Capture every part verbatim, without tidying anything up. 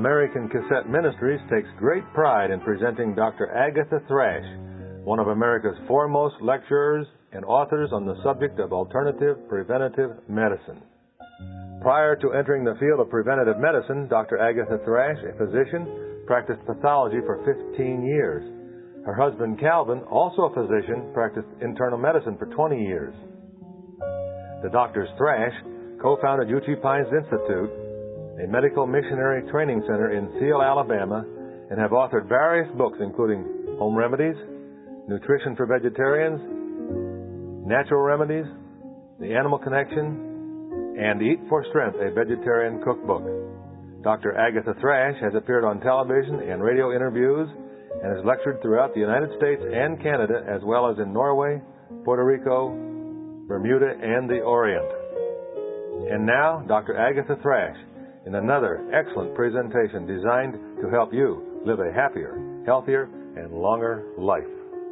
American Cassette Ministries takes great pride in presenting Doctor Agatha Thrash, one of America's foremost lecturers and authors on the subject of alternative preventative medicine. Prior to entering the field of preventative medicine, Doctor Agatha Thrash, a physician, practiced pathology for fifteen years. Her husband, Calvin, also a physician, practiced internal medicine for twenty years. The Doctors Thrash co-founded Uchee Pines Institute, a medical missionary training center in Seal, Alabama, and have authored various books including Home Remedies, Nutrition for Vegetarians, Natural Remedies, The Animal Connection, and Eat for Strength, a vegetarian cookbook. Doctor Agatha Thrash has appeared on television and radio interviews and has lectured throughout the United States and Canada, as well as in Norway, Puerto Rico, Bermuda, and the Orient. And now, Doctor Agatha Thrash in another excellent presentation designed to help you live a happier, healthier, and longer life.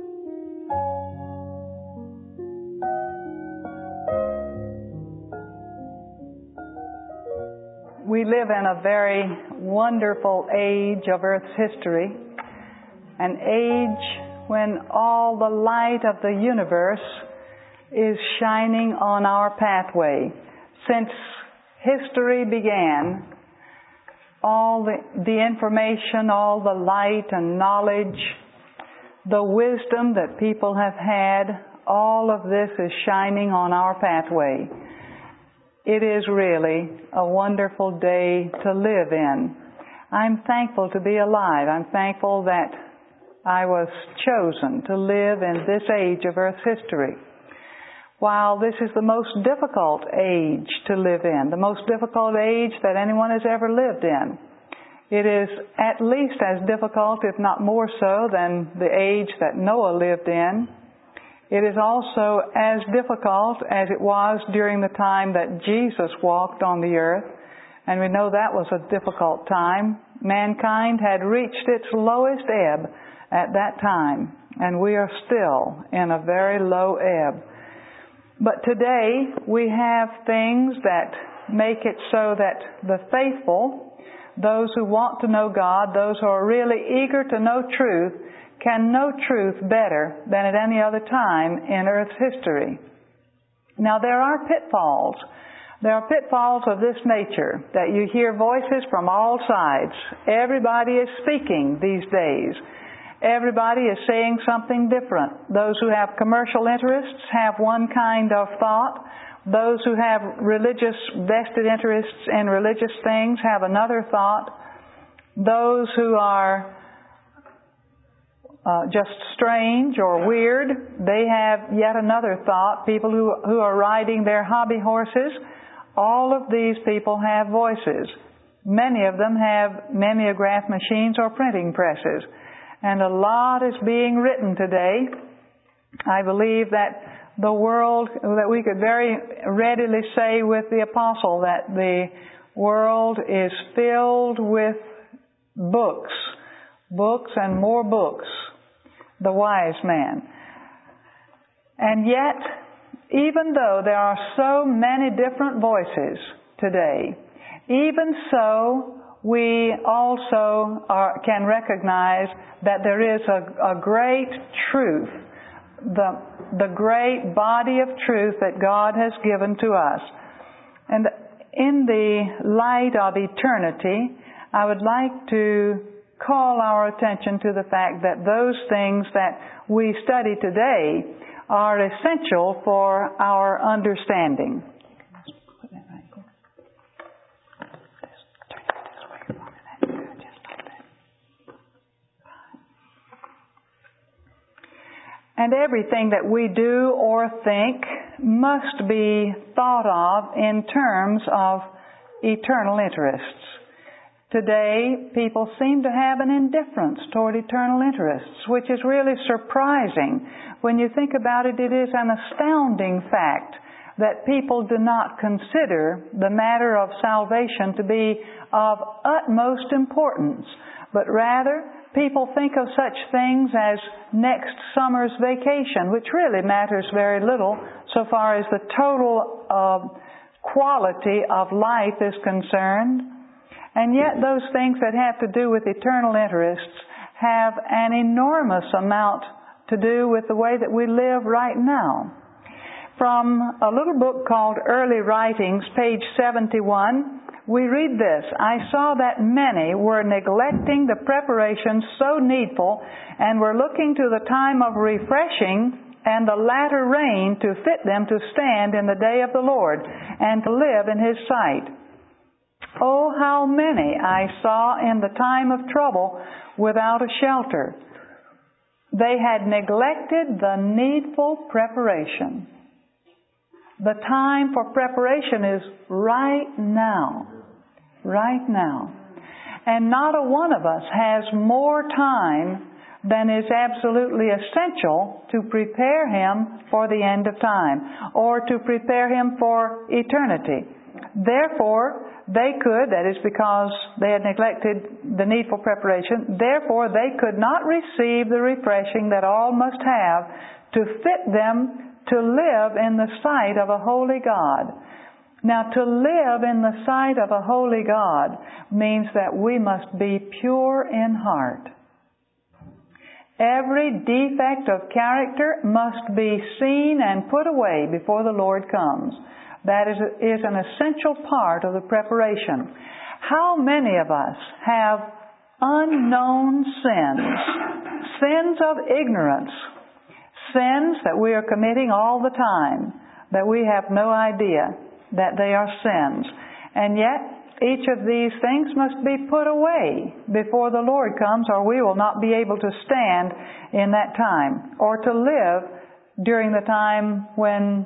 We live in a very wonderful age of Earth's history, an age when all the light of the universe is shining on our pathway. Since history began, all the, the information, all the light and knowledge, the wisdom that people have had, all of this is shining on our pathway. It is really a wonderful day to live in. I'm thankful to be alive. I'm thankful that I was chosen to live in this age of Earth's history. While this is the most difficult age to live in, the most difficult age that anyone has ever lived in, it is at least as difficult, if not more so, than the age that Noah lived in. It is also as difficult as it was during the time that Jesus walked on the earth, and we know that was a difficult time. Mankind had reached its lowest ebb at that time, and we are still in a very low ebb. But today we have things that make it so that the faithful, those who want to know God, those who are really eager to know truth, can know truth better than at any other time in Earth's history. Now there are pitfalls. There are pitfalls of this nature, that you hear voices from all sides. Everybody is speaking these days. Everybody is saying something different. Those who have commercial interests have one kind of thought. Those who have religious, vested interests in religious things have another thought. Those who are uh, just strange or weird, they have yet another thought. People who, who are riding their hobby horses, all of these people have voices. Many of them have mimeograph machines or printing presses. And a lot is being written today. I believe that the world, that we could very readily say with the apostle that the world is filled with books, books and more books, the wise man. And yet, even though there are so many different voices today, even so, we also are, can recognize that there is a, a great truth, the, the great body of truth that God has given to us. And in the light of eternity, I would like to call our attention to the fact that those things that we study today are essential for our understanding. And everything that we do or think must be thought of in terms of eternal interests. Today, people seem to have an indifference toward eternal interests, which is really surprising. When you think about it, it is an astounding fact that people do not consider the matter of salvation to be of utmost importance, but rather people think of such things as next summer's vacation, which really matters very little so far as the total uh, quality of life is concerned. And yet those things that have to do with eternal interests have an enormous amount to do with the way that we live right now. From a little book called Early Writings, page seventy-one, we read this: I saw that many were neglecting the preparations so needful and were looking to the time of refreshing and the latter rain to fit them to stand in the day of the Lord and to live in His sight. Oh, how many I saw in the time of trouble without a shelter. They had neglected the needful preparation. The time for preparation is right now. Right now. And not a one of us has more time than is absolutely essential to prepare him for the end of time, or to prepare him for eternity. Therefore, they could, that is because they had neglected the needful preparation, therefore they could not receive the refreshing that all must have to fit them to live in the sight of a holy God. Now, to live in the sight of a holy God means that we must be pure in heart. Every defect of character must be seen and put away before the Lord comes. That is, is an essential part of the preparation. How many of us have unknown sins, sins of ignorance, sins that we are committing all the time, that we have no idea that they are sins? And yet, each of these things must be put away before the Lord comes, or we will not be able to stand in that time, or to live during the time when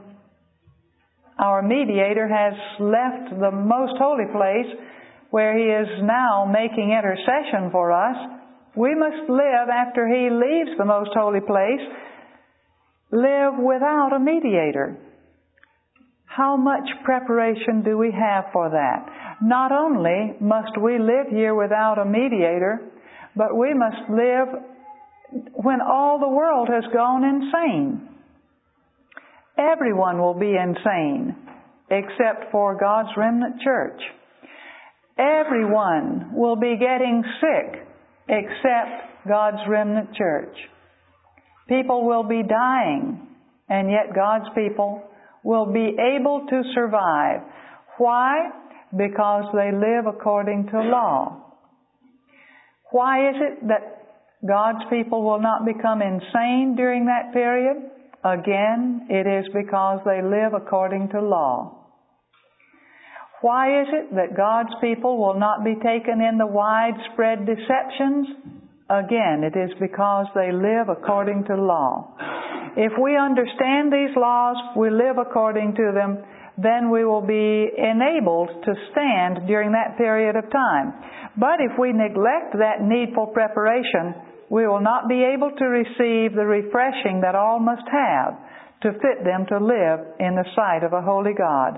our mediator has left the most holy place, where He is now making intercession for us. We must live after He leaves the most holy place, live without a mediator. How much preparation do we have for that? Not only must we live here without a mediator, but we must live when all the world has gone insane. Everyone will be insane except for God's remnant church. Everyone will be getting sick except God's remnant church. People will be dying, and yet God's people will be able to survive. Why? Because they live according to law. Why is it that God's people will not become insane during that period? Again, it is because they live according to law. Why is it that God's people will not be taken in the widespread deceptions? Again, it is because they live according to law. If we understand these laws, we live according to them, then we will be enabled to stand during that period of time. But if we neglect that needful preparation, we will not be able to receive the refreshing that all must have to fit them to live in the sight of a holy God.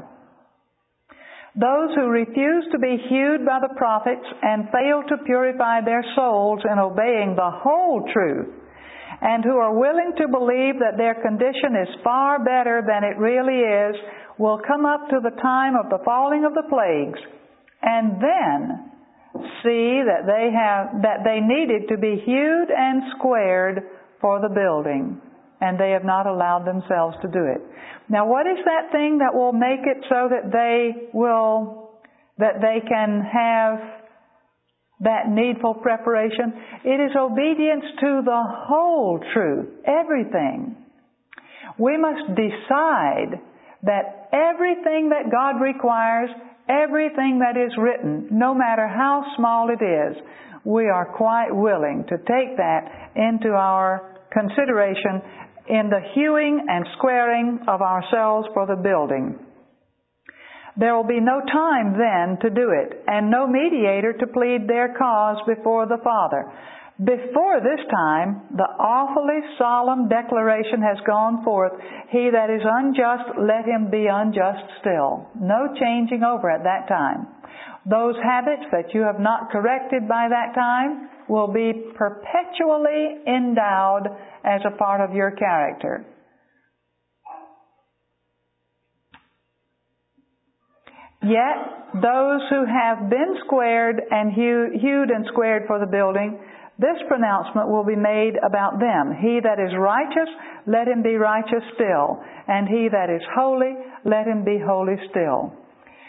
Those who refuse to be hewed by the prophets and fail to purify their souls in obeying the whole truth, and who are willing to believe that their condition is far better than it really is, will come up to the time of the falling of the plagues, and then see that they have that they needed to be hewed and squared for the building, and they have not allowed themselves to do it. Now, what is that thing that will make it so that they will that they can have that needful preparation? It is obedience to the whole truth, everything. We must decide that everything that God requires, everything that is written, no matter how small it is, we are quite willing to take that into our consideration in the hewing and squaring of ourselves for the building. There will be no time then to do it, and no mediator to plead their cause before the Father. Before this time, the awfully solemn declaration has gone forth, "He that is unjust, let him be unjust still." No changing over at that time. Those habits that you have not corrected by that time will be perpetually endowed as a part of your character. Yet those who have been squared and hew- hewed and squared for the building, this pronouncement will be made about them. He that is righteous, let him be righteous still. And he that is holy, let him be holy still.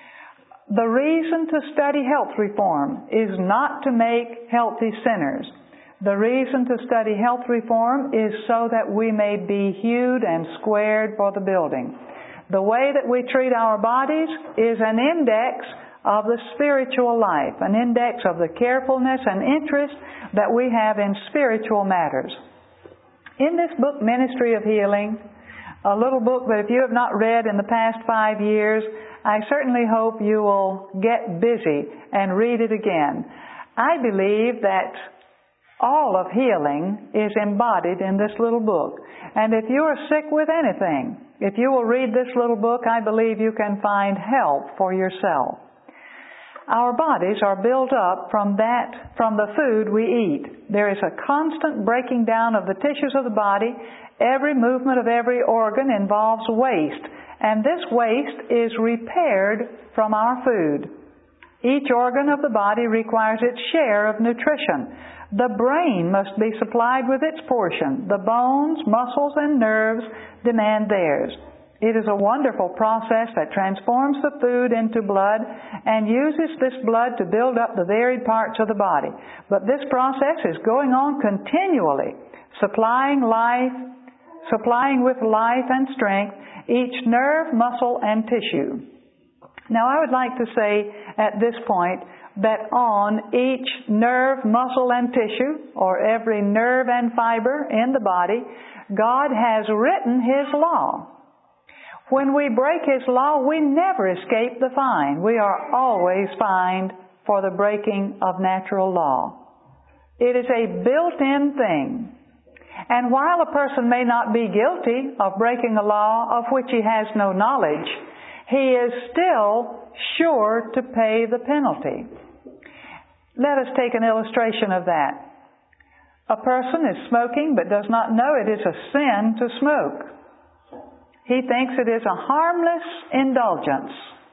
The reason to study health reform is not to make healthy sinners. The reason to study health reform is so that we may be hewed and squared for the building. The way that we treat our bodies is an index of the spiritual life, an index of the carefulness and interest that we have in spiritual matters. In this book, Ministry of Healing, a little book that if you have not read in the past five years, I certainly hope you will get busy and read it again. I believe that all of healing is embodied in this little book. And if you are sick with anything, if you will read this little book, I believe you can find help for yourself. Our bodies are built up from that, from the food we eat. There is a constant breaking down of the tissues of the body. Every movement of every organ involves waste, and this waste is repaired from our food. Each organ of the body requires its share of nutrition. The brain must be supplied with its portion. The bones, muscles, and nerves demand theirs. It is a wonderful process that transforms the food into blood and uses this blood to build up the varied parts of the body. But this process is going on continually, supplying life, supplying with life and strength each nerve, muscle, and tissue. Now, I would like to say at this point that on each nerve, muscle, and tissue, or every nerve and fiber in the body, God has written His law. When we break His law, we never escape the fine. We are always fined for the breaking of natural law. It is a built-in thing. And while a person may not be guilty of breaking a law of which he has no knowledge, he is still sure to pay the penalty. Let us take an illustration of that. A person is smoking but does not know it is a sin to smoke. He thinks it is a harmless indulgence.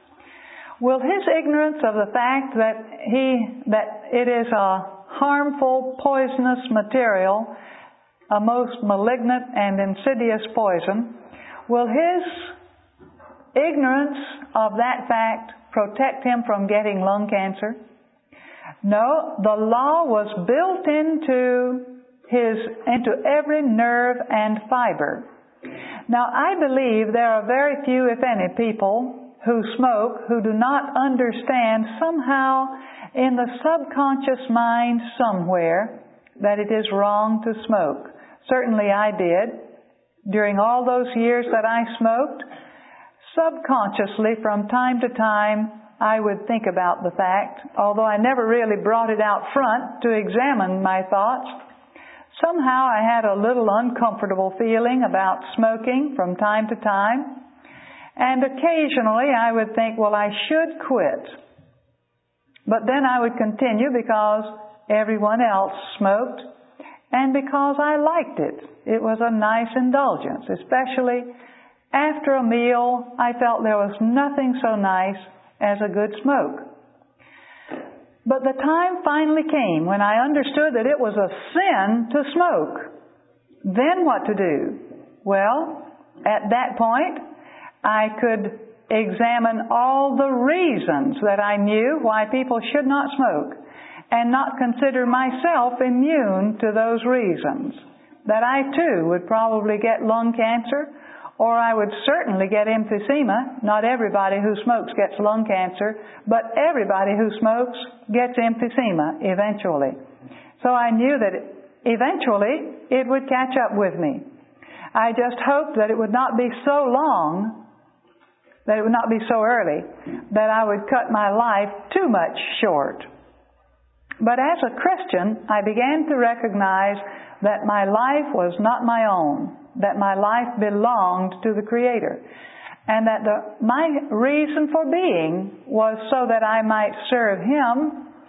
Will his ignorance of the fact that he that it is a harmful, poisonous material, a most malignant and insidious poison, will his ignorance of that fact protect him from getting lung cancer? No, the law was built into his into every nerve and fiber. Now, I believe there are very few, if any, people who smoke who do not understand somehow in the subconscious mind somewhere that it is wrong to smoke. Certainly I did. During all those years that I smoked, subconsciously from time to time I would think about the fact, although I never really brought it out front to examine my thoughts. Somehow I had a little uncomfortable feeling about smoking from time to time. And occasionally I would think, well, I should quit. But then I would continue because everyone else smoked and because I liked it. It was a nice indulgence, especially after a meal. I felt there was nothing so nice as a good smoke. But the time finally came when I understood that it was a sin to smoke. Then what to do? Well, at that point, I could examine all the reasons that I knew why people should not smoke and not consider myself immune to those reasons. That I too would probably get lung cancer, or I would certainly get emphysema. Not everybody who smokes gets lung cancer, but everybody who smokes gets emphysema eventually. So I knew that eventually it would catch up with me. I just hoped that it would not be so long, that it would not be so early, that I would cut my life too much short. But as a Christian, I began to recognize that my life was not my own, that my life belonged to the Creator, and that the, my reason for being was so that I might serve Him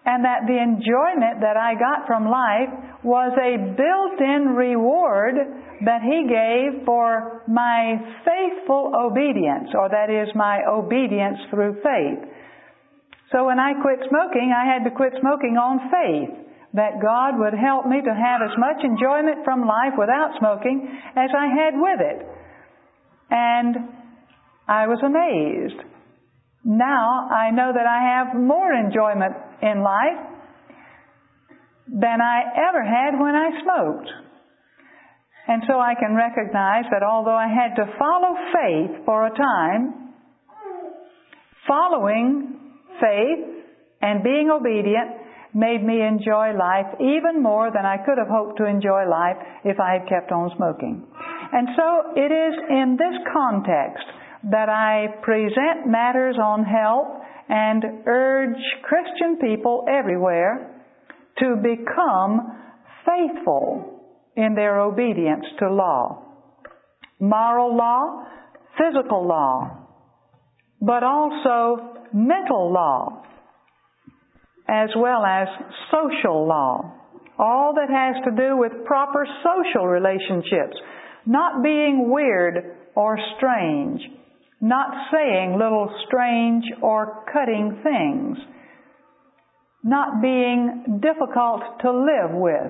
and that the enjoyment that I got from life was a built-in reward that He gave for my faithful obedience, or that is, my obedience through faith. So when I quit smoking, I had to quit smoking on faith that God would help me to have as much enjoyment from life without smoking as I had with it. And I was amazed. Now I know that I have more enjoyment in life than I ever had when I smoked. And so I can recognize that although I had to follow faith for a time, following faith and being obedient made me enjoy life even more than I could have hoped to enjoy life if I had kept on smoking. And so it is in this context that I present matters on health and urge Christian people everywhere to become faithful in their obedience to law. Moral law, physical law, but also mental law, as well as social law. All that has to do with proper social relationships, not being weird or strange, not saying little strange or cutting things, not being difficult to live with,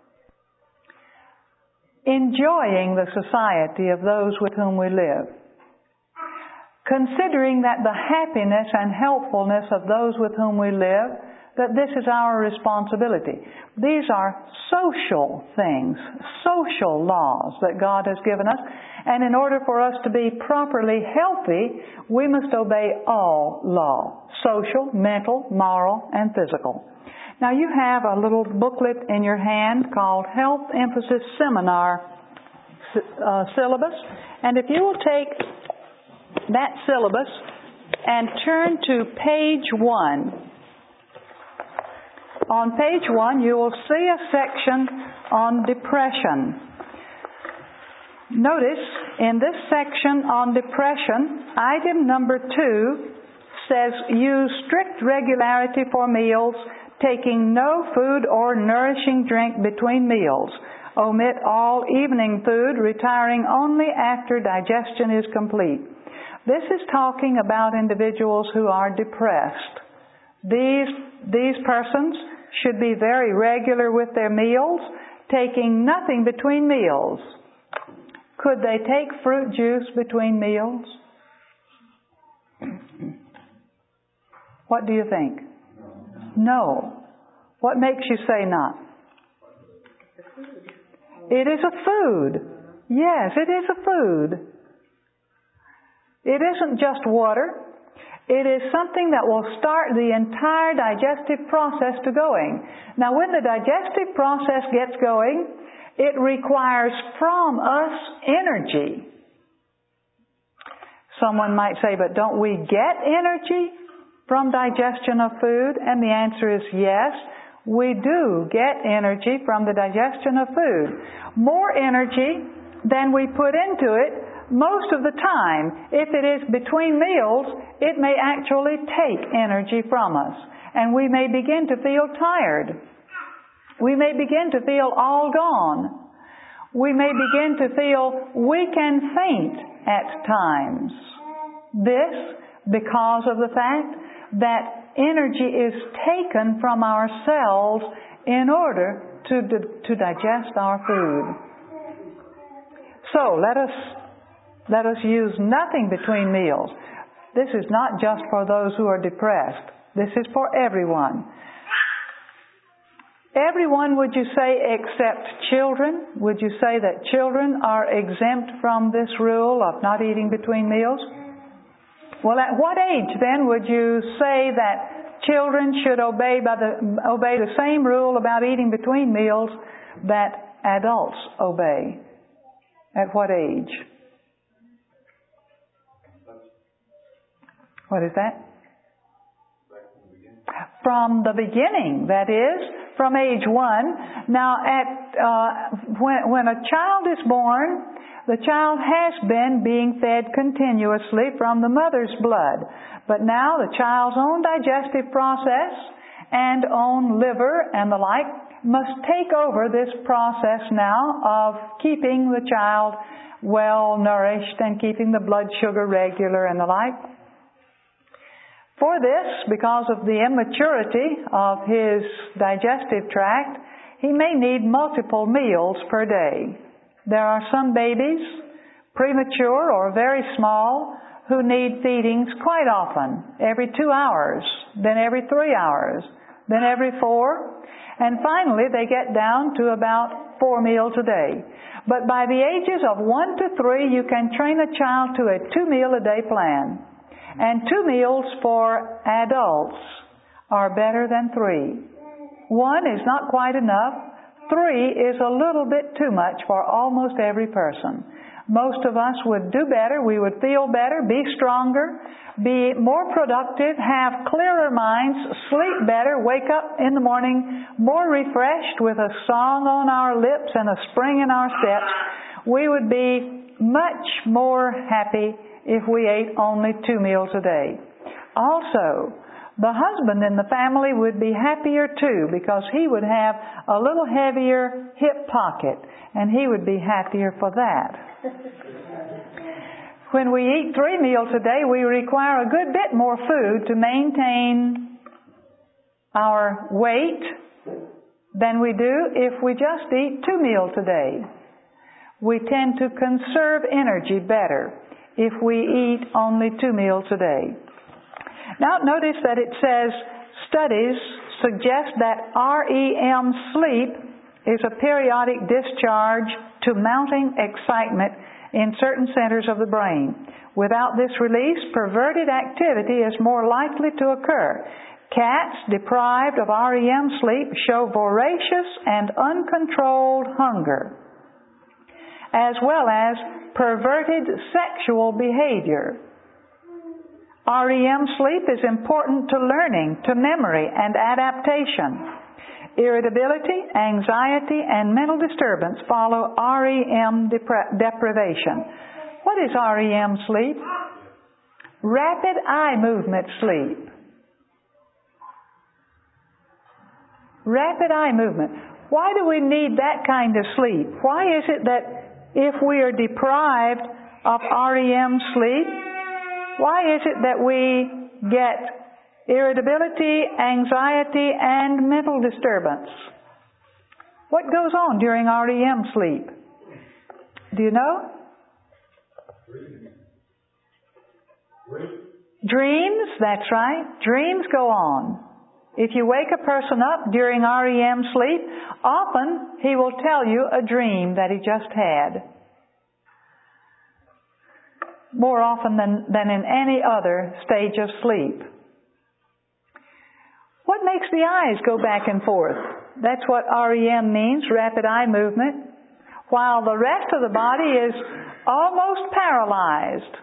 enjoying the society of those with whom we live, considering that the happiness and helpfulness of those with whom we live, that this is our responsibility. These are social things, social laws that God has given us. And in order for us to be properly healthy, we must obey all law, social, mental, moral, and physical. Now you have a little booklet in your hand called Health Emphasis Seminar uh, Syllabus. And if you will take that syllabus and turn to page one. On page one, you will see a section on depression. Notice in this section on depression, item number two says use strict regularity for meals, taking no food or nourishing drink between meals. Omit all evening food, retiring only after digestion is complete. This is talking about individuals who are depressed. These, these persons should be very regular with their meals, taking nothing between meals. Could they take fruit juice between meals? What do you think? No. What makes you say not? It is a food. Yes, it is a food. It isn't just water. It is something that will start the entire digestive process to going. Now, when the digestive process gets going, it requires from us energy. Someone might say, but don't we get energy from digestion of food? And the answer is yes, we do get energy from the digestion of food. More energy than we put into it. Most of the time, if it is between meals, it may actually take energy from us. And we may begin to feel tired. We may begin to feel all gone. We may begin to feel weak and faint at times. This because of the fact that energy is taken from our cells in order to, to digest our food. So let us Let us use nothing between meals. This is not just for those who are depressed. This is for everyone. Everyone, would you say, except children? Would you say that children are exempt from this rule of not eating between meals? Well, at what age then would you say that children should obey by the obey the same rule about eating between meals that adults obey? At what age? What is that? From the beginning, that is, from age one. Now, at uh, when, when a child is born, the child has been being fed continuously from the mother's blood. But now the child's own digestive process and own liver and the like must take over this process now of keeping the child well nourished and keeping the blood sugar regular and the like. For this, because of the immaturity of his digestive tract, he may need multiple meals per day. There are some babies, premature or very small, who need feedings quite often, every two hours, then every three hours, then every four, and finally they get down to about four meals a day. But by the ages of one to three, you can train a child to a two-meal-a-day plan. And two meals for adults are better than three. One is not quite enough. Three is a little bit too much for almost every person. Most of us would do better. We would feel better, be stronger, be more productive, have clearer minds, sleep better, wake up in the morning more refreshed with a song on our lips and a spring in our steps. We would be much more happy if we ate only two meals a day. Also, the husband in the family would be happier too, because he would have a little heavier hip pocket, and he would be happier for that. When we eat three meals a day, we require a good bit more food to maintain our weight than we do if we just eat two meals a day. We tend to conserve energy better if we eat only two meals a day. Now notice that it says studies suggest that R E M sleep is a periodic discharge to mounting excitement in certain centers of the brain. Without this release, perverted activity is more likely to occur. Cats deprived of R E M sleep show voracious and uncontrolled hunger, as well as perverted sexual behavior. R E M sleep is important to learning, to memory, and adaptation. Irritability, anxiety, and mental disturbance follow R E M depri- deprivation. What is R E M sleep? Rapid eye movement sleep. Rapid eye movement. Why do we need that kind of sleep? Why is it that if we are deprived of R E M sleep, why is it that we get irritability, anxiety, and mental disturbance? What goes on during R E M sleep? Do you know? Dreams, that's right. Dreams go on. If you wake a person up during R E M sleep, often he will tell you a dream that he just had. More often than, than in any other stage of sleep. What makes the eyes go back and forth? That's what R E M means, rapid eye movement. While the rest of the body is almost paralyzed,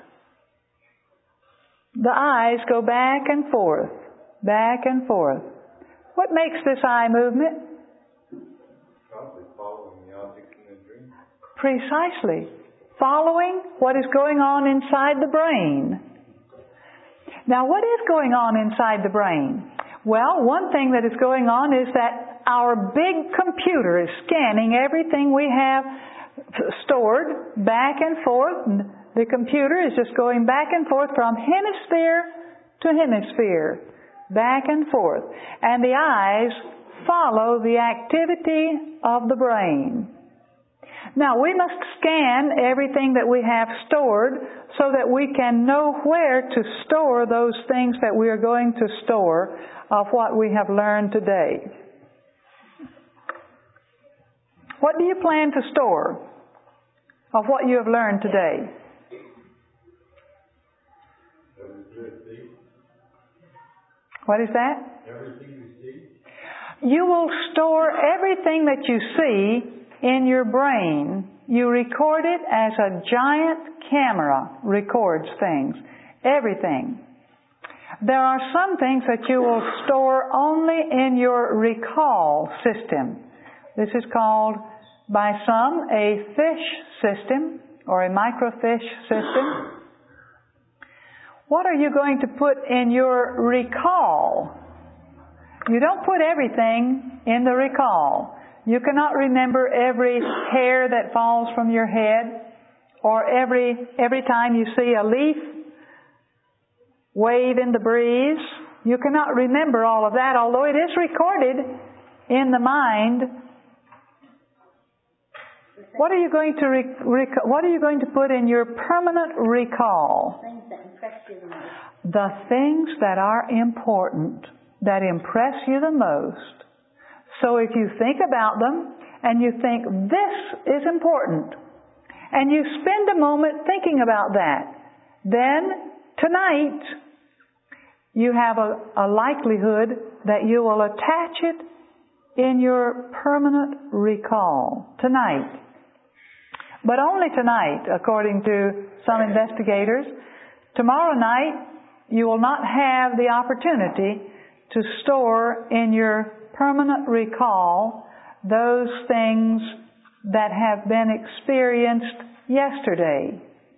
the eyes go back and forth, back and forth. What makes this eye movement? Probably following the object in the dream. Precisely. Following what is going on inside the brain. Now, what is going on inside the brain? Well, one thing that is going on is that our big computer is scanning everything we have stored back and forth. And the computer is just going back and forth from hemisphere to hemisphere, back and forth. And the eyes follow the activity of the brain. Now, we must scan everything that we have stored so that we can know where to store those things that we are going to store of what we have learned today. What do you plan to store of what you have learned today? What is that? Everything you see. You will store everything that you see in your brain. You record it as a giant camera records things. Everything. There are some things that you will store only in your recall system. This is called, by some, a fish system or a microfiche system. What are you going to put in your recall? You don't put everything in the recall. You cannot remember every hair that falls from your head, or every every time you see a leaf wave in the breeze. You cannot remember all of that, although it is recorded in the mind. What are you going to rec- rec- what are you going to put in your permanent recall? Things that impress you the most. The things that are important, that impress you the most. So if you think about them and you think this is important, and you spend a moment thinking about that, then tonight you have a, a likelihood that you will attach it in your permanent recall tonight. But only tonight, according to some investigators. Tomorrow night, you will not have the opportunity to store in your permanent recall those things that have been experienced yesterday.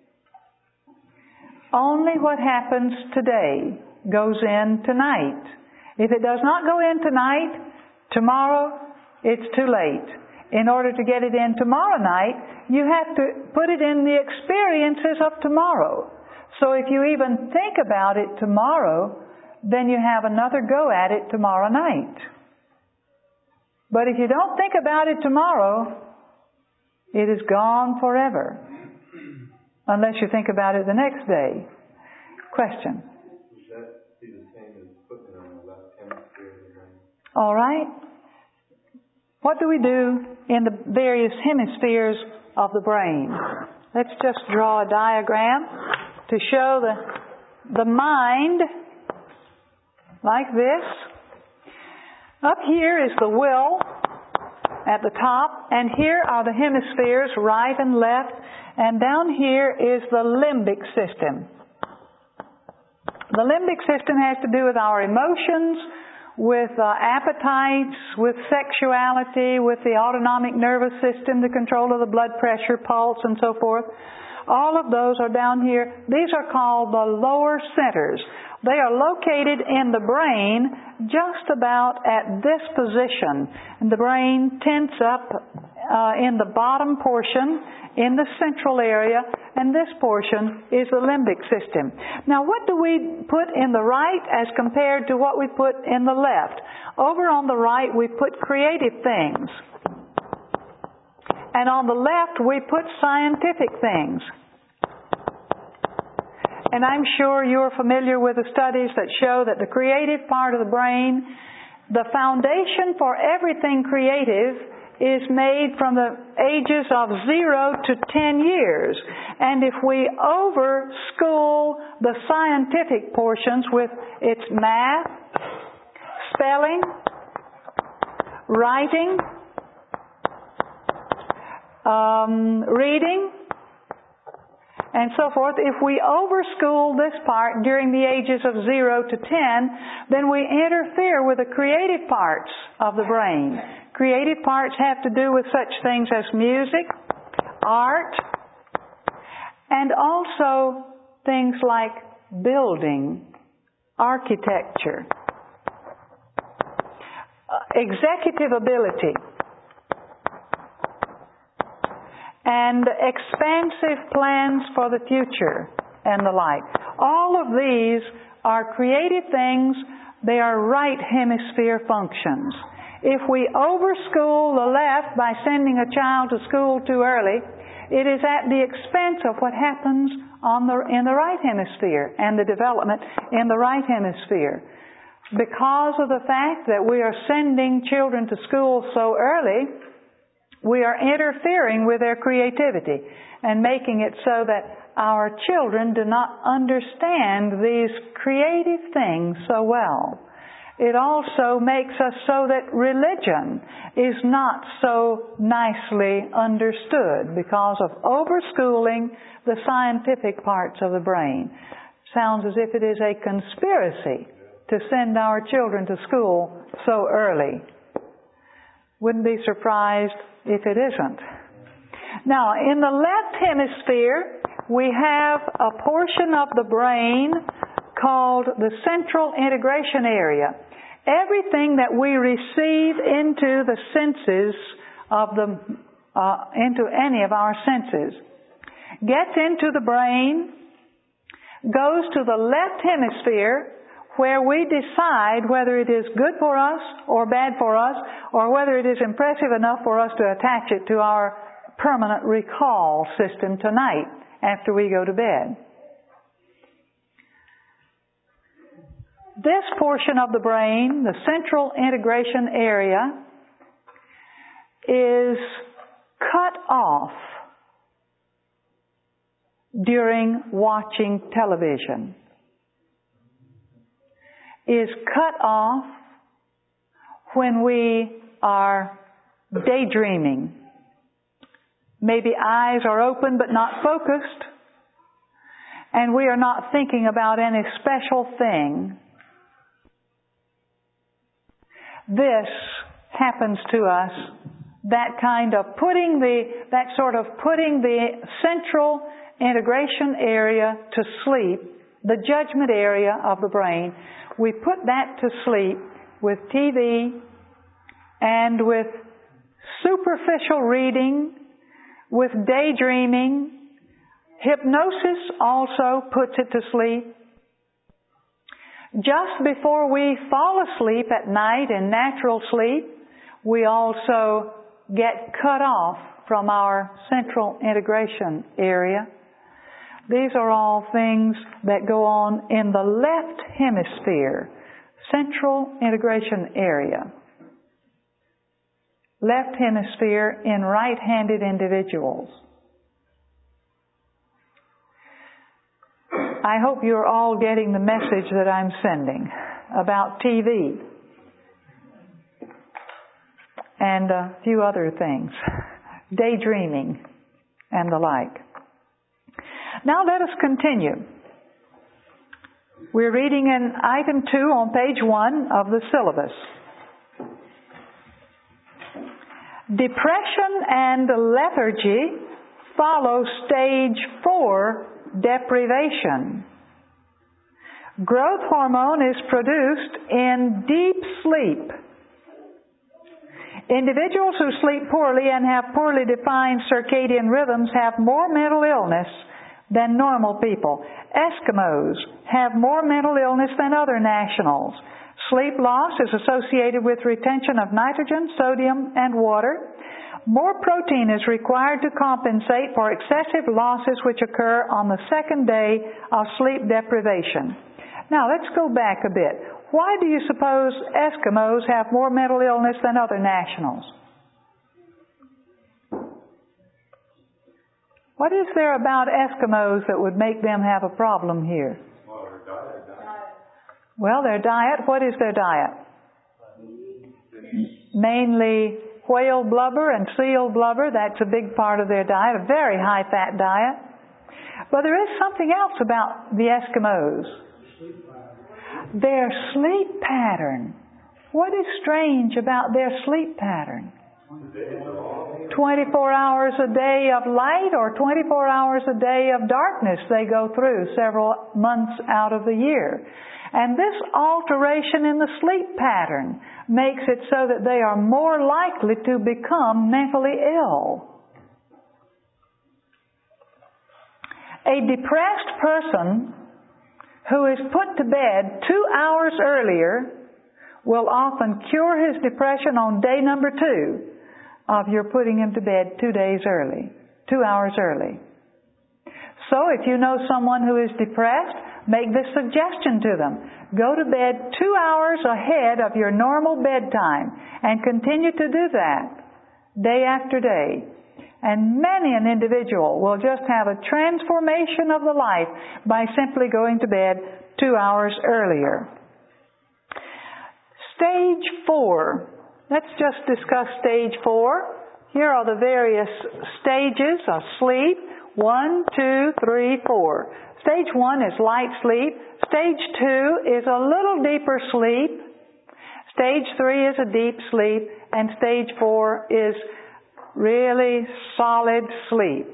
Only what happens today goes in tonight. If it does not go in tonight, tomorrow it's too late. In order to get it in tomorrow night, you have to put it in the experiences of tomorrow. So if you even think about it tomorrow, then you have another go at it tomorrow night. But if you don't think about it tomorrow, it is gone forever. Unless you think about it the next day. Question? Does that be the same as putting it on the left hemisphere of the brain? All right. What do we do in the various hemispheres of the brain? Let's just draw a diagram to show the, the mind like this. Up here is the will at the top, and here are the hemispheres, right and left, and down here is the limbic system. The limbic system has to do with our emotions, with uh, appetites, with sexuality, with the autonomic nervous system, the control of the blood pressure, pulse, and so forth. All of those are down here. These are called the lower centers. They are located in the brain just about at this position. And the brain tenses up uh, in the bottom portion, in the central area, and this portion is the limbic system. Now, what do we put in the right as compared to what we put in the left? Over on the right, we put creative things. And on the left, we put scientific things. And I'm sure you're familiar with the studies that show that the creative part of the brain, the foundation for everything creative, is made from the ages of zero to ten years. And if we over-school the scientific portions with its math, spelling, writing, um, reading, and so forth, if we over-school this part during the ages of zero to ten, then we interfere with the creative parts of the brain. Creative parts have to do with such things as music, art, and also things like building, architecture, uh, executive ability, and expansive plans for the future, and the like. All of these are creative things. They are right hemisphere functions. If we overschool the left by sending a child to school too early, it is at the expense of what happens on the, in the right hemisphere and the development in the right hemisphere. Because of the fact that we are sending children to school so early, we are interfering with their creativity and making it so that our children do not understand these creative things so well. It also makes us so that religion is not so nicely understood because of overschooling the scientific parts of the brain. Sounds as if it is a conspiracy to send our children to school so early. Wouldn't be surprised if it isn't. Now, in the left hemisphere, we have a portion of the brain called the central integration area. everything that we receive into the senses of the, uh, into any of our senses, gets into the brain, goes to the left hemisphere, where we decide whether it is good for us or bad for us, or whether it is impressive enough for us to attach it to our permanent recall system tonight after we go to bed. This portion of the brain, the central integration area, is cut off during watching television. Is cut off when we are daydreaming. Maybe eyes are open but not focused, and we are not thinking about any special thing. This happens to us, that kind of putting the, that sort of putting the central integration area to sleep, the judgment area of the brain. We put that to sleep with T V and with superficial reading, with daydreaming. Hypnosis also puts it to sleep. Just before we fall asleep at night in natural sleep, we also get cut off from our central integration area. These are all things that go on in the left hemisphere, central integration area. Left hemisphere in right-handed individuals. I hope you're all getting the message that I'm sending about T V and a few other things, daydreaming and the like. Now let us continue. We're reading in item two on page one of the syllabus. Depression and lethargy follow stage four deprivation. Growth hormone is produced in deep sleep. Individuals who sleep poorly and have poorly defined circadian rhythms have more mental illness than normal people. Eskimos have more mental illness than other nationals. Sleep loss is associated with retention of nitrogen, sodium, and water. More protein is required to compensate for excessive losses which occur on the second day of sleep deprivation. Now let's go back a bit. Why do you suppose Eskimos have more mental illness than other nationals? What is there about Eskimos that would make them have a problem here? Well, their diet, diet. Well, their diet, what is their diet? Mainly whale blubber and seal blubber. That's a big part of their diet, a very high-fat diet. But there is something else about the Eskimos. Their sleep pattern. What is strange about their sleep pattern? twenty-four hours a day of light or twenty-four hours a day of darkness they go through several months out of the year. And this alteration in the sleep pattern makes it so that they are more likely to become mentally ill. A depressed person who is put to bed two hours earlier will often cure his depression on day number two of your putting him to bed two days early, two hours early. So if you know someone who is depressed, make this suggestion to them. Go to bed two hours ahead of your normal bedtime and continue to do that day after day. And many an individual will just have a transformation of the life by simply going to bed two hours earlier. Stage four. Let's just discuss stage four. Here are the various stages of sleep. One, two, three, four. Stage one is light sleep. Stage two is a little deeper sleep. Stage three is a deep sleep. And stage four is really solid sleep.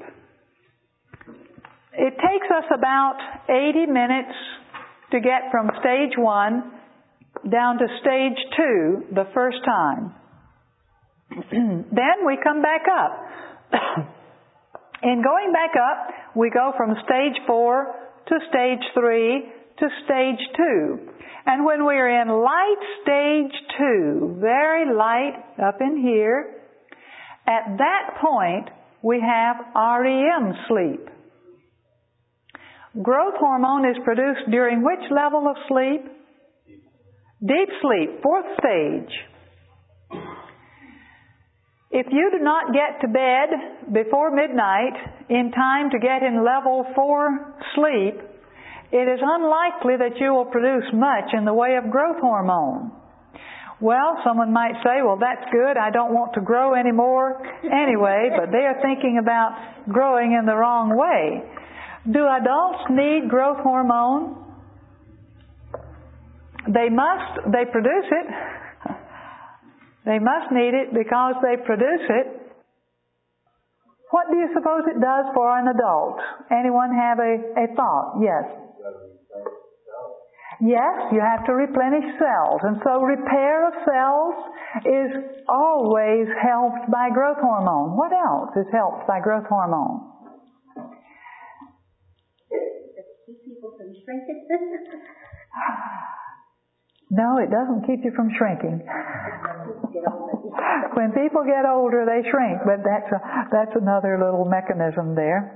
It takes us about eighty minutes to get from stage one down to stage two the first time. Then we come back up. In going back up, we go from stage four to stage three to stage two. And when we're in light stage two, very light up in here, at that point we have R E M sleep. Growth hormone is produced during which level of sleep? Deep sleep, fourth stage. If you do not get to bed before midnight in time to get in level four sleep, it is unlikely that you will produce much in the way of growth hormone. Well, someone might say, well, that's good. I don't want to grow anymore anyway, but they are thinking about growing in the wrong way. Do adults need growth hormone? They must. They produce it. They must need it because they produce it. What do you suppose it does for an adult? Anyone have a, a thought? Yes. Yes, you have to replenish cells. And so repair of cells is always helped by growth hormone. What else is helped by growth hormone? Keep people from shrinking. No, it doesn't keep you from shrinking. When people get older, they shrink, but that's a, that's another little mechanism there.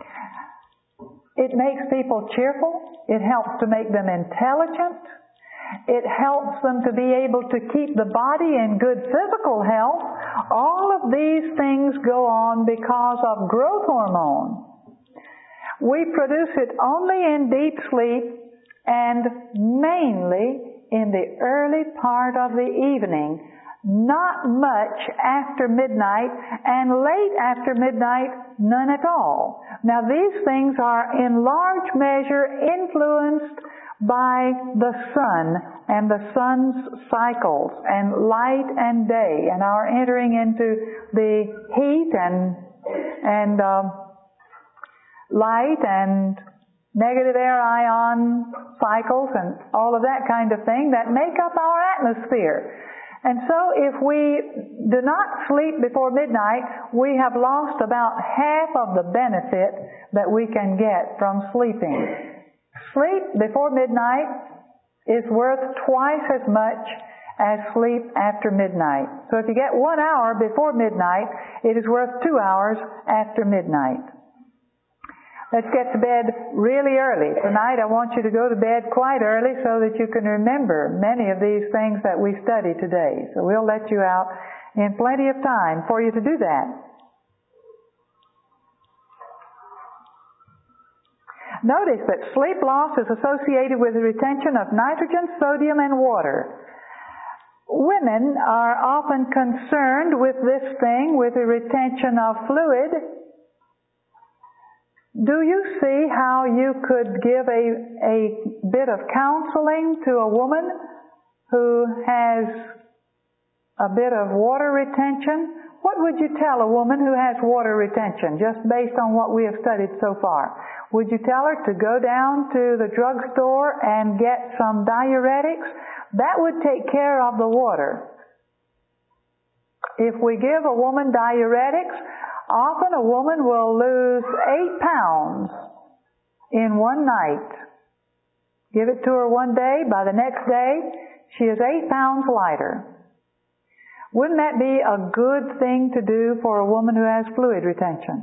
It makes people cheerful. It helps to make them intelligent. It helps them to be able to keep the body in good physical health. All of these things go on because of growth hormone. We produce it only in deep sleep and mainly in the early part of the evening, not much after midnight, and late after midnight, none at all. Now these things are in large measure influenced by the sun and the sun's cycles and light and day and our entering into the heat and and um, light and negative air ion cycles and all of that kind of thing that make up our atmosphere. And so if we do not sleep before midnight, we have lost about half of the benefit that we can get from sleeping. Sleep before midnight is worth twice as much as sleep after midnight. So if you get one hour before midnight, it is worth two hours after midnight. Let's get to bed really early. Tonight I want you to go to bed quite early so that you can remember many of these things that we study today. So we'll let you out in plenty of time for you to do that. Notice that sleep loss is associated with the retention of nitrogen, sodium, and water. Women are often concerned with this thing, with the retention of fluid. Do you see how you could give a, a bit of counseling to a woman who has a bit of water retention? What would you tell a woman who has water retention, just based on what we have studied so far? Would you tell her to go down to the drugstore and get some diuretics? That would take care of the water. If we give a woman diuretics, often a woman will lose eight pounds in one night. Give it to her one day, by the next day, she is eight pounds lighter. Wouldn't that be a good thing to do for a woman who has fluid retention?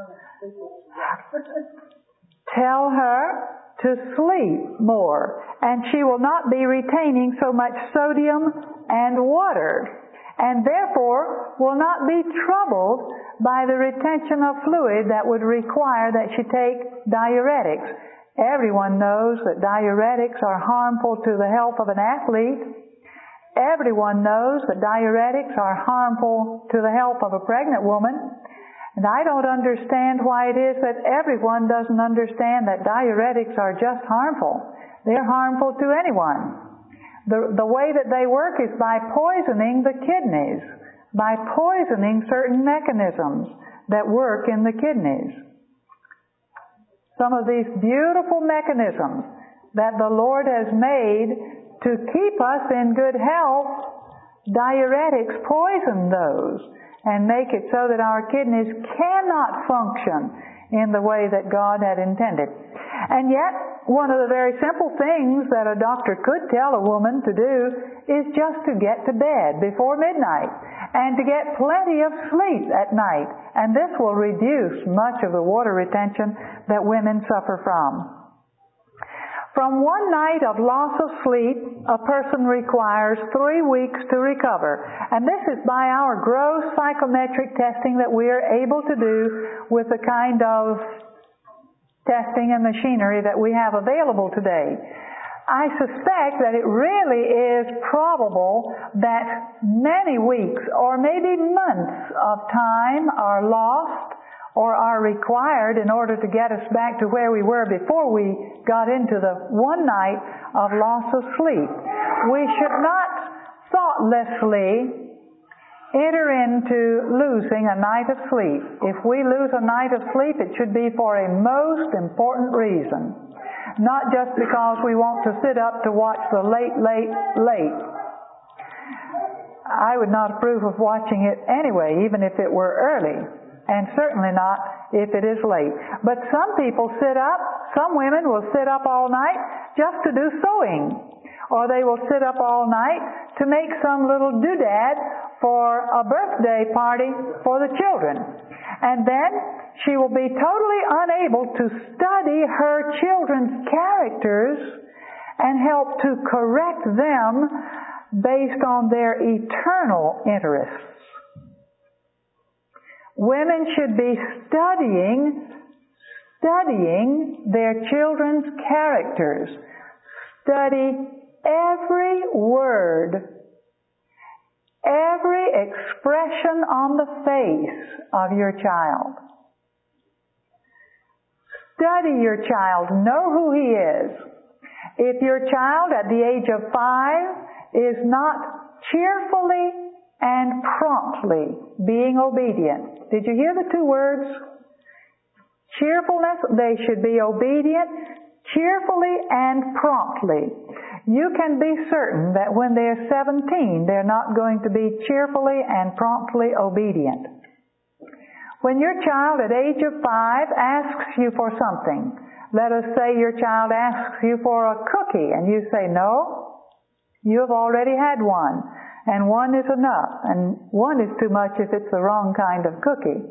Tell her to sleep more, and she will not be retaining so much sodium and water, and therefore will not be troubled by the retention of fluid that would require that she take diuretics. Everyone knows that diuretics are harmful to the health of an athlete. Everyone knows that diuretics are harmful to the health of a pregnant woman. And I don't understand why it is that everyone doesn't understand that diuretics are just harmful. They're harmful to anyone. The, the way that they work is by poisoning the kidneys, by poisoning certain mechanisms that work in the kidneys. Some of these beautiful mechanisms that the Lord has made to keep us in good health, diuretics poison those and make it so that our kidneys cannot function in the way that God had intended. And yet, one of the very simple things that a doctor could tell a woman to do is just to get to bed before midnight and to get plenty of sleep at night. And this will reduce much of the water retention that women suffer from. From one night of loss of sleep, a person requires three weeks to recover. And this is by our gross psychometric testing that we are able to do with the kind of testing and machinery that we have available today. I suspect that it really is probable that many weeks or maybe months of time are lost or are required in order to get us back to where we were before we got into the one night of loss of sleep. We should not thoughtlessly enter into losing a night of sleep. If we lose a night of sleep, it should be for a most important reason. Not just because we want to sit up to watch the late, late, late. I would not approve of watching it anyway, even if it were early. And certainly not if it is late. But some people sit up, some women will sit up all night just to do sewing. Or they will sit up all night to make some little doodad for a birthday party for the children. And then she will be totally unable to study her children's characters and help to correct them based on their eternal interests. Women should be studying, studying their children's characters. Study every word, every expression on the face of your child. Study your child. Know who he is. If your child at the age of five is not cheerfully and promptly being obedient. Did you hear the two words? Cheerfulness, they should be obedient, cheerfully and promptly. You can be certain that when they're seventeen, they're not going to be cheerfully and promptly obedient. When your child at age of five asks you for something, let us say your child asks you for a cookie and you say, no, you have already had one. And one is enough, and one is too much if it's the wrong kind of cookie.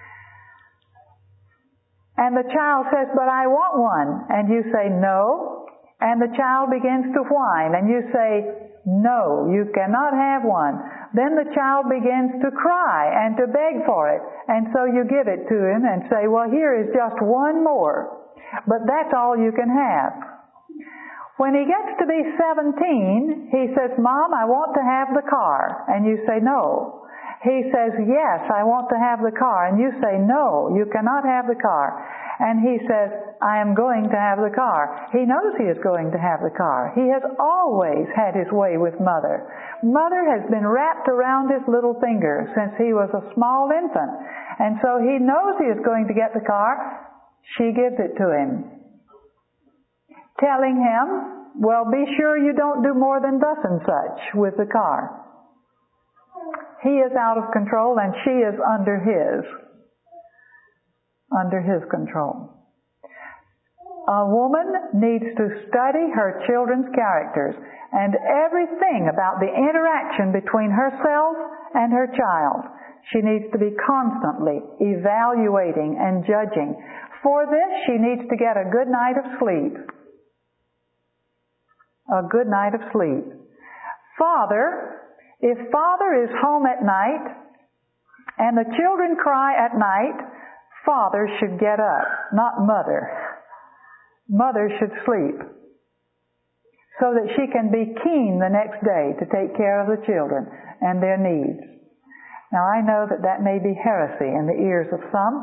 And the child says, but I want one. And you say, no. And the child begins to whine, and you say, no, you cannot have one. Then the child begins to cry and to beg for it. And so you give it to him and say, well, here is just one more. But that's all you can have. When he gets to be seventeen, he says, Mom, I want to have the car. And you say, no. He says, yes, I want to have the car. And you say, no, you cannot have the car. And he says, I am going to have the car. He knows he is going to have the car. He has always had his way with Mother. Mother has been wrapped around his little finger since he was a small infant. And so he knows he is going to get the car. She gives it to him, telling him, well, be sure you don't do more than thus and such with the car. He is out of control and she is under his, under his control. A woman needs to study her children's characters and everything about the interaction between herself and her child. She needs to be constantly evaluating and judging. For this, she needs to get a good night of sleep. A good night of sleep. Father, if father is home at night and the children cry at night, father should get up, not mother. Mother should sleep so that she can be keen the next day to take care of the children and their needs. Now I know that that may be heresy in the ears of some,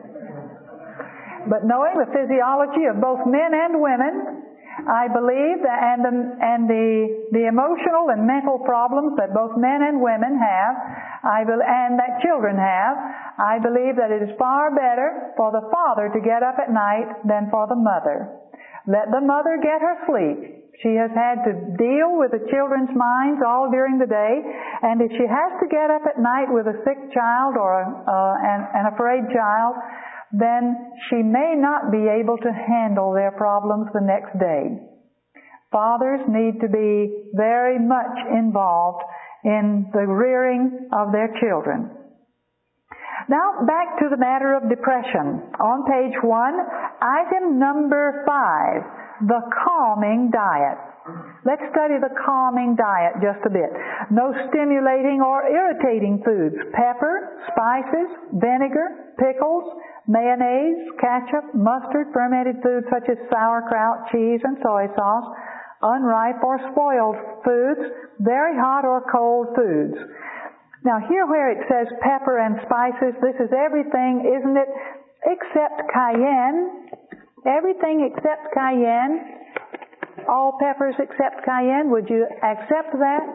but knowing the physiology of both men and women, I believe that and the, and the, the emotional and mental problems that both men and women have, I be, and that children have, I believe that it is far better for the father to get up at night than for the mother. Let the mother get her sleep. She has had to deal with the children's minds all during the day, and if she has to get up at night with a sick child or a, uh, an, an afraid child, then she may not be able to handle their problems the next day. Fathers need to be very much involved in the rearing of their children. Now, back to the matter of depression. On page one, item number five, the calming diet. Let's study the calming diet just a bit. No stimulating or irritating foods. Pepper, spices, vinegar, pickles, mayonnaise, ketchup, mustard, fermented foods such as sauerkraut, cheese, and soy sauce, unripe or spoiled foods, very hot or cold foods. Now here where it says pepper and spices, this is everything, isn't it, except cayenne. Everything except cayenne. All peppers except cayenne. Would you accept that?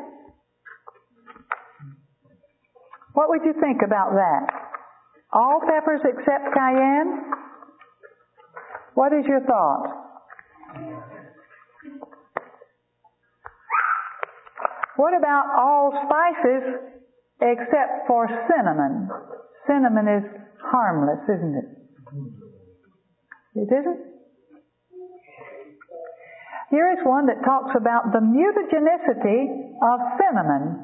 What would you think about that? All peppers except cayenne? What is your thought? What about all spices except for cinnamon? Cinnamon is harmless, isn't it? It isn't? Here is one that talks about the mutagenicity of cinnamon.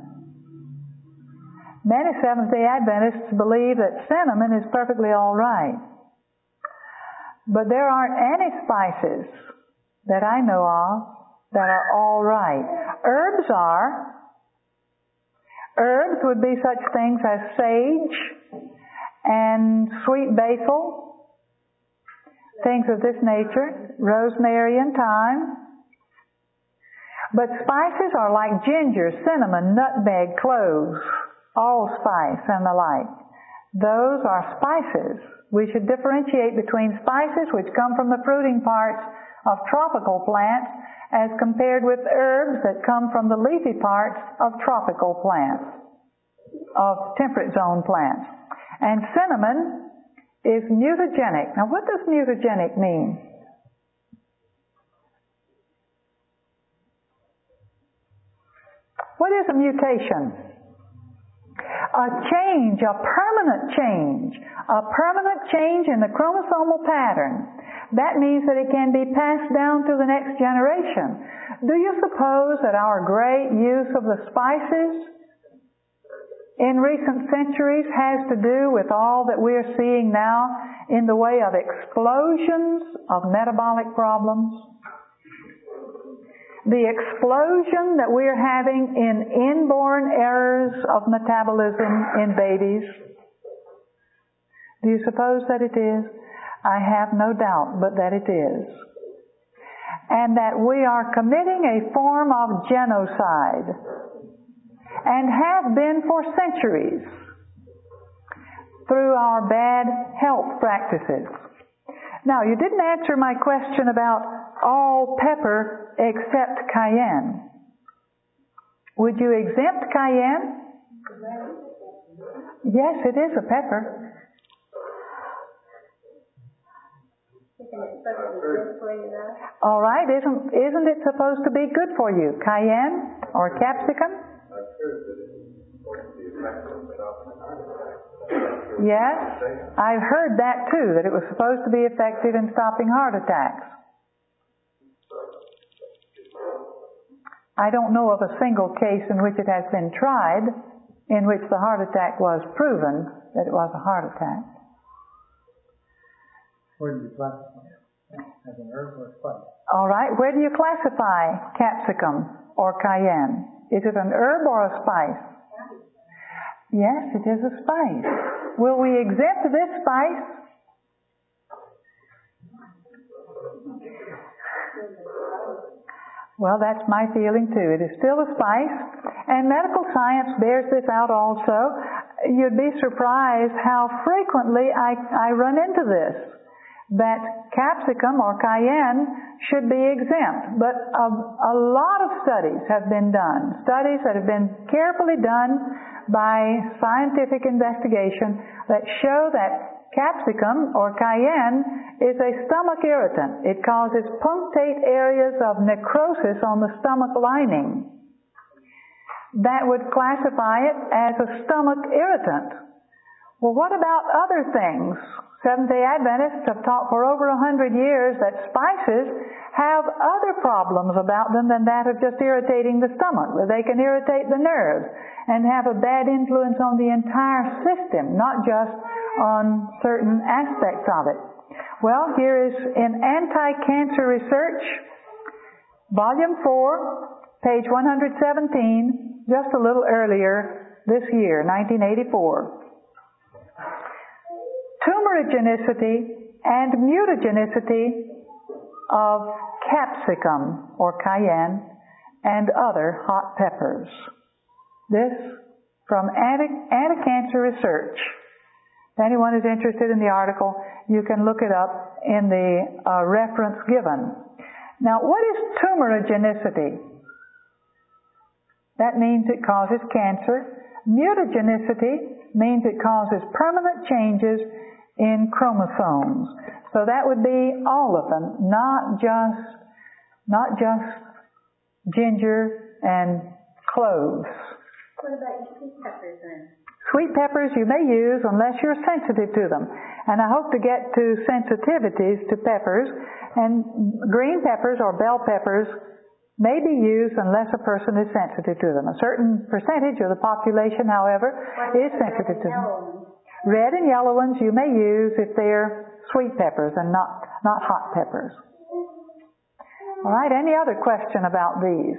Many Seventh-day Adventists believe that cinnamon is perfectly all right. But there aren't any spices that I know of that are all right. Herbs are. Herbs would be such things as sage and sweet basil, things of this nature, rosemary and thyme. But spices are like ginger, cinnamon, nutmeg, cloves, allspice, and the like. Those are spices. We should differentiate between spices which come from the fruiting parts of tropical plants as compared with herbs that come from the leafy parts of tropical plants, of temperate zone plants. And cinnamon is mutagenic. Now what does mutagenic mean? What is a mutation? A change, a permanent change, a permanent change in the chromosomal pattern. That means that it can be passed down to the next generation. Do you suppose that our great use of the spices in recent centuries has to do with all that we're seeing now in the way of explosions of metabolic problems? The explosion that we're having in inborn errors of metabolism in babies. Do you suppose that it is? I have no doubt but that it is. And that we are committing a form of genocide, and have been for centuries, through our bad health practices. Now, you didn't answer my question about all pepper except cayenne. Would you exempt cayenne? Yes, it is a pepper. All right, isn't isn't it supposed to be good for you? Cayenne or capsicum? Yes, I've heard that too, that it was supposed to be effective in stopping heart attacks. I don't know of a single case in which it has been tried in which the heart attack was proven that it was a heart attack. Where do you classify it? As an herb or a spice? All right, where do you classify capsicum or cayenne? Is it an herb or a spice? Yes, it is a spice. Will we exempt this spice? Well, that's my feeling too. It is still a spice, and medical science bears this out also. You'd be surprised how frequently I, I run into this, that capsicum or cayenne should be exempt. But a, a lot of studies have been done, studies that have been carefully done by scientific investigation that show that Capsicum, or cayenne, is a stomach irritant. It causes punctate areas of necrosis on the stomach lining. That would classify it as a stomach irritant. Well, what about other things? Seventh-day Adventists have taught for over a hundred years that spices have other problems about them than that of just irritating the stomach. They can irritate the nerves and have a bad influence on the entire system, not just on certain aspects of it. Well, here is in Anti-Cancer Research, Volume four, page one hundred seventeen, just a little earlier this year, nineteen eighty-four. Tumorigenicity and mutagenicity of capsicum or cayenne and other hot peppers. This from Anti- Anti-Cancer Research. If anyone is interested in the article, you can look it up in the uh, reference given. Now, what is tumorigenicity? That means it causes cancer. Mutagenicity means it causes permanent changes in chromosomes. So that would be all of them, not just not just ginger and cloves. What about your sweet peppers then? Sweet peppers you may use unless you're sensitive to them. And I hope to get to sensitivities to peppers. And green peppers or bell peppers may be used unless a person is sensitive to them. A certain percentage of the population, however, is sensitive to them. Red and yellow ones you may use if they're sweet peppers and not, not hot peppers. All right, any other question about these?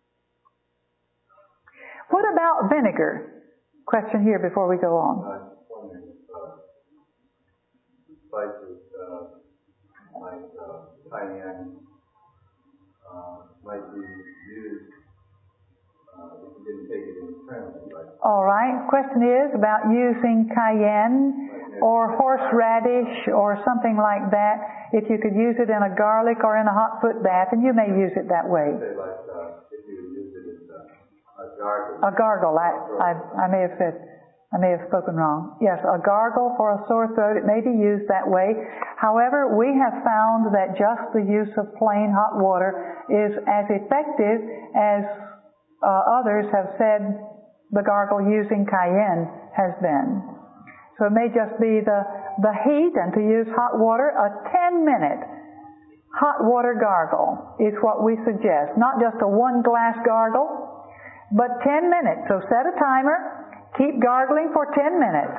What about vinegar? Question here before we go on. I was wondering if uh, spices uh, like uh, cayenne uh, might be used uh, if you didn't take it internally. Like All right. Question is about using cayenne or horseradish or something like that. If you could use it in a garlic or in a hot foot bath, and you may use it that way. say like uh, if you use it as uh, a gargle. A gargle. I, I, I may have said, I may have spoken wrong. Yes, a gargle for a sore throat. It may be used that way. However, we have found that just the use of plain hot water is as effective as uh, others have said the gargle using cayenne has been. So it may just be the, the heat, and to use hot water, a ten minute hot water gargle is what we suggest. Not just a one glass gargle, but ten minutes. So set a timer, keep gargling for ten minutes.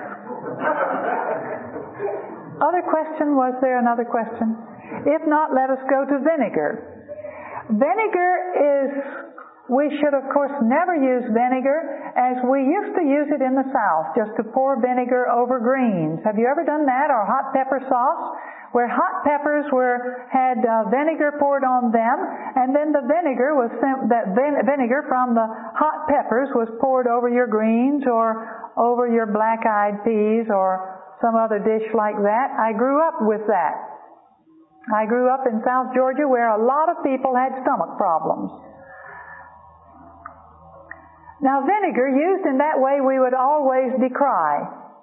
Other question, was there another question? If not, let us go to vinegar. Vinegar is, we should of course never use vinegar as we used to use it in the South, just to pour vinegar over greens. Have you ever done that? Or hot pepper sauce, where hot peppers were had uh, vinegar poured on them, and then the vinegar was sent, that vin- vinegar from the hot peppers was poured over your greens or over your black-eyed peas or some other dish like that. I grew up with that. I grew up in South Georgia where a lot of people had stomach problems. Now, vinegar used in that way we would always decry.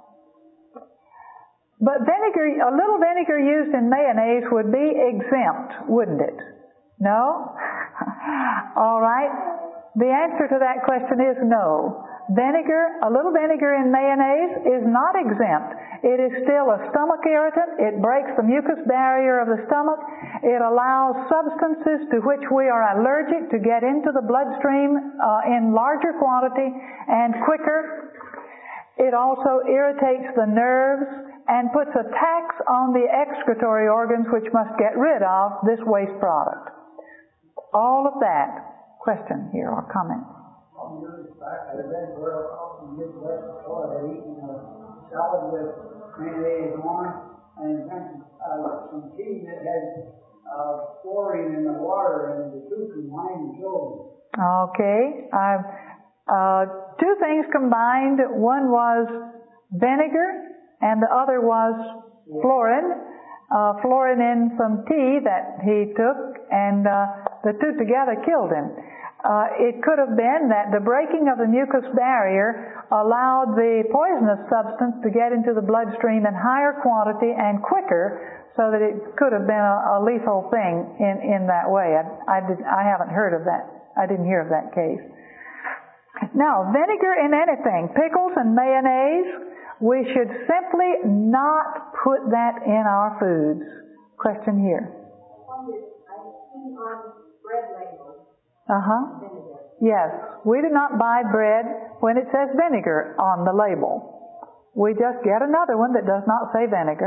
But vinegar, a little vinegar used in mayonnaise would be exempt, wouldn't it? No? All right. The answer to that question is no. Vinegar, a little vinegar in mayonnaise is not exempt. It is still a stomach irritant. It breaks the mucus barrier of the stomach. It allows substances to which we are allergic to get into the bloodstream uh, in larger quantity and quicker. It also irritates the nerves and puts a tax on the excretory organs, which must get rid of this waste product. All of that. Question here or comment? Some years back, I read where out in the Midwest, I had eaten a salad with mayonnaise on, and drank uh, some tea that had uh, fluorine in the water, and the two combined and killed me. Okay. Uh, uh, two things combined. One was vinegar, and the other was fluorine. Uh, fluorine in some tea that he took, and uh, the two together killed him. Uh, it could have been that the breaking of the mucous barrier allowed the poisonous substance to get into the bloodstream in higher quantity and quicker, so that it could have been a, a lethal thing in, in that way. I, I, did, I haven't heard of that. I didn't hear of that case. Now, vinegar in anything, pickles and mayonnaise, we should simply not put that in our foods. Question here. I've seen on bread labels. Uh-huh. Yes. We do not buy bread when it says vinegar on the label. We just get another one that does not say vinegar.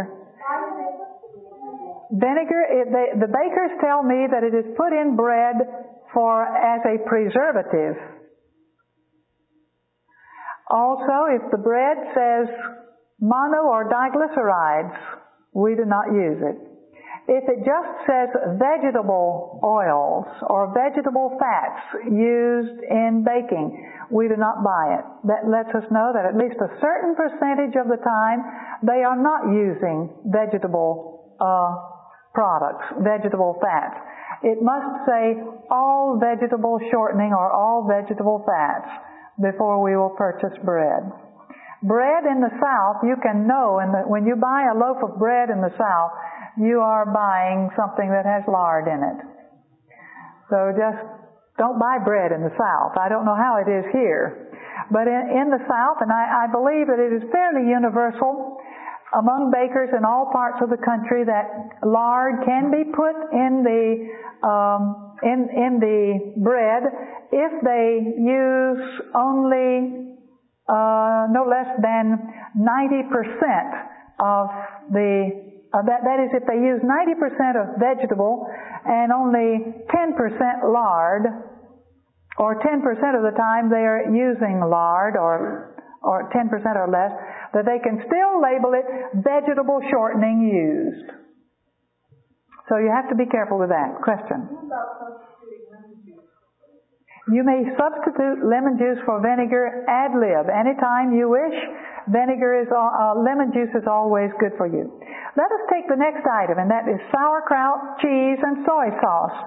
Vinegar, it, they, the bakers tell me that it is put in bread for as a preservative. Also, if the bread says mono or diglycerides, we do not use it. If it just says vegetable oils or vegetable fats used in baking, we do not buy it. That lets us know that at least a certain percentage of the time they are not using vegetable uh, products, vegetable fats. It must say all vegetable shortening or all vegetable fats before we will purchase bread. Bread in the South, you can know, in the, when you buy a loaf of bread in the South, you are buying something that has lard in it. So just don't buy bread in the South. I don't know how it is here. But in, in the South, and I, I believe that it is fairly universal among bakers in all parts of the country, that lard can be put in the um, in, in the bread if they use only uh, no less than ninety percent of the Uh, that, that is, if they use ninety percent of vegetable and only ten percent lard, or ten percent of the time they are using lard, or or ten percent or less, that they can still label it vegetable shortening used. So you have to be careful with that. Question? You may substitute lemon juice for vinegar ad lib anytime you wish. Vinegar is, uh, lemon juice is always good for you. Let us take the next item, and that is sauerkraut, cheese, and soy sauce.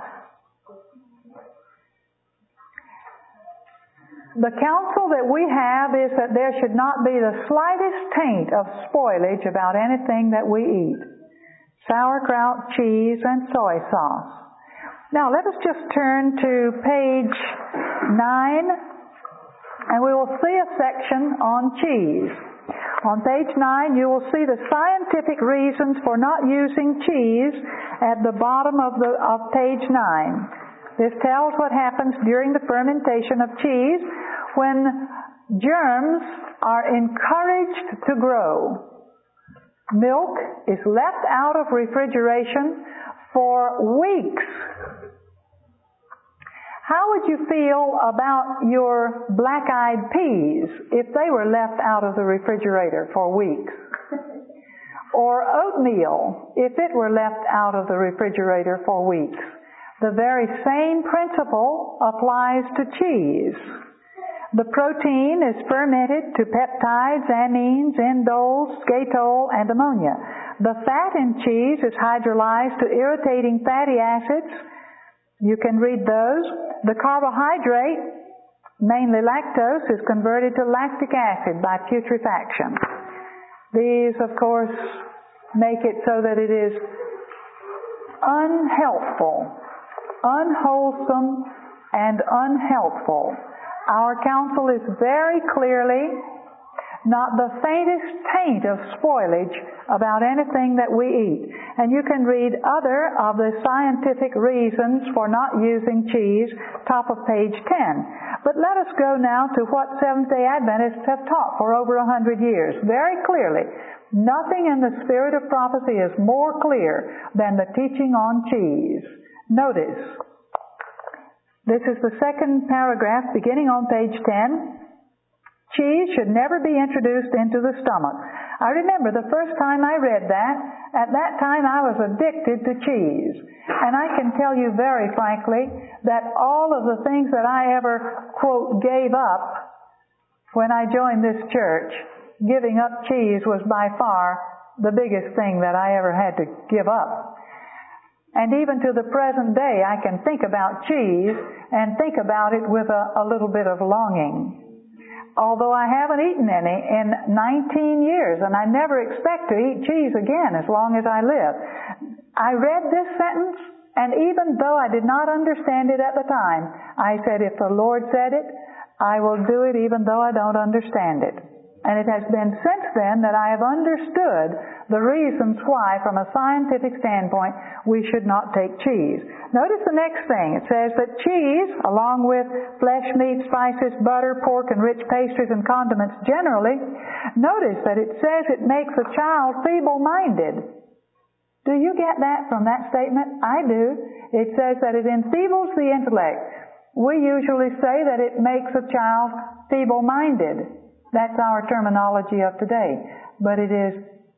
The counsel that we have is that there should not be the slightest taint of spoilage about anything that we eat. Sauerkraut, cheese, and soy sauce. Now let us just turn to page nine, and we will see a section on cheese. On page nine, you will see the scientific reasons for not using cheese at the bottom of the of page nine. This tells what happens during the fermentation of cheese when germs are encouraged to grow. Milk is left out of refrigeration for weeks. How would you feel about your black-eyed peas if they were left out of the refrigerator for weeks? Or oatmeal if it were left out of the refrigerator for weeks? The very same principle applies to cheese. The protein is fermented to peptides, amines, indoles, skatole, and ammonia. The fat in cheese is hydrolyzed to irritating fatty acids. You can read those. The carbohydrate, mainly lactose, is converted to lactic acid by putrefaction. These, of course, make it so that it is unhealthful, unwholesome, and unhealthful. Our counsel is very clearly not the faintest taint of spoilage about anything that we eat. And you can read other of the scientific reasons for not using cheese, top of page ten. But let us go now to what Seventh-day Adventists have taught for over a hundred years, very clearly. Nothing in the spirit of prophecy is more clear than the teaching on cheese. Notice, this is the second paragraph beginning on page ten. Cheese should never be introduced into the stomach. I remember the first time I read that, at that time I was addicted to cheese. And I can tell you very frankly that all of the things that I ever, quote, gave up when I joined this church, giving up cheese was by far the biggest thing that I ever had to give up. And even to the present day, I can think about cheese and think about it with a, a little bit of longing. Although I haven't eaten any in nineteen years, and I never expect to eat cheese again as long as I live. I read this sentence, and even though I did not understand it at the time, I said, if the Lord said it, I will do it even though I don't understand it. And it has been since then that I have understood the reasons why, from a scientific standpoint, we should not take cheese. Notice the next thing. It says that cheese, along with flesh, meat, spices, butter, pork, and rich pastries and condiments generally, notice that it says it makes a child feeble-minded. Do you get that from that statement? I do. It says that it enfeebles the intellect. We usually say that it makes a child feeble-minded. That's our terminology of today. But it is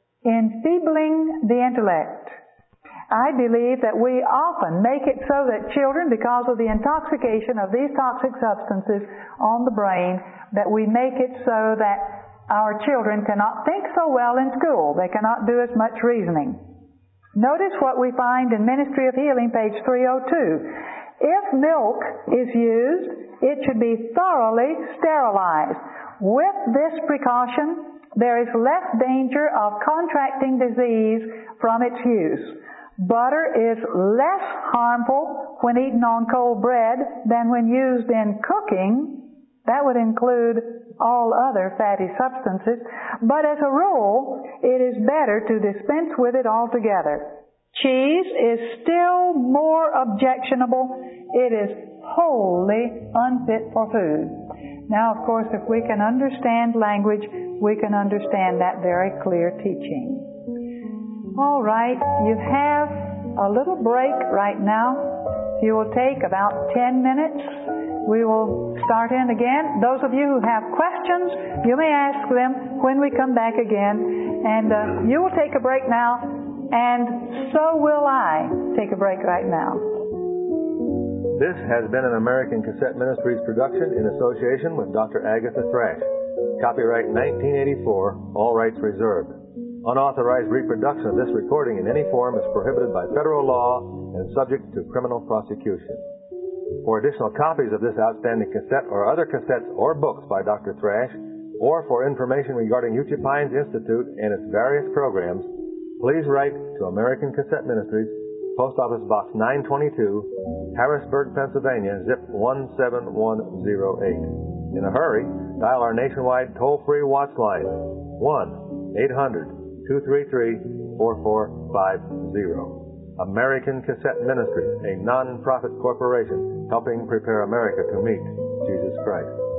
enfeebling the intellect. I believe that we often make it so that children, because of the intoxication of these toxic substances on the brain, that we make it so that our children cannot think so well in school. They cannot do as much reasoning. Notice what we find in Ministry of Healing, page three oh two. If milk is used, it should be thoroughly sterilized. With this precaution, there is less danger of contracting disease from its use. Butter is less harmful when eaten on cold bread than when used in cooking. That would include all other fatty substances. But as a rule, it is better to dispense with it altogether. Cheese is still more objectionable. It is wholly unfit for food. Now, of course, if we can understand language, we can understand that very clear teaching. All right, you have a little break right now. You will take about ten minutes. We will start in again. Those of you who have questions, you may ask them when we come back again. And uh, you will take a break now, and so will I take a break right now. This has been an American Cassette Ministries production in association with Doctor Agatha Thrash. Copyright nineteen eighty-four, all rights reserved. Unauthorized reproduction of this recording in any form is prohibited by federal law and subject to criminal prosecution. For additional copies of this outstanding cassette or other cassettes or books by Doctor Thrash, or for information regarding Uchee Pines Institute and its various programs, please write to American Cassette Ministries, Post Office Box nine twenty-two, Harrisburg, Pennsylvania, zip one seven one zero eight. In a hurry, dial our nationwide toll-free Watts line, one eight hundred two three three four four five zero. American Cassette Ministries, a non-profit corporation helping prepare America to meet Jesus Christ.